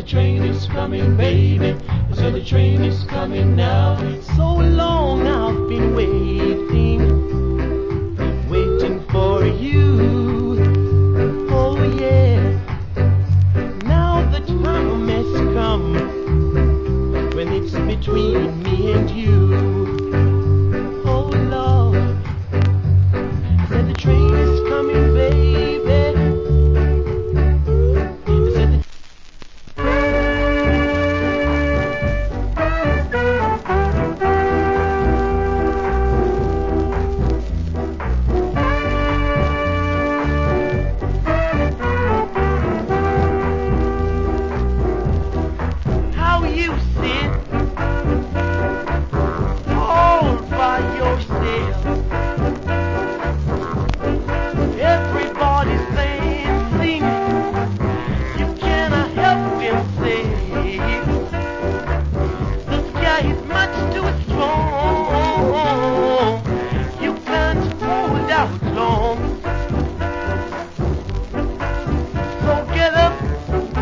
the train is coming, baby. So the train is coming now. So long I've been waiting, waiting for you. Oh yeah, now the time has come when it's between me and you.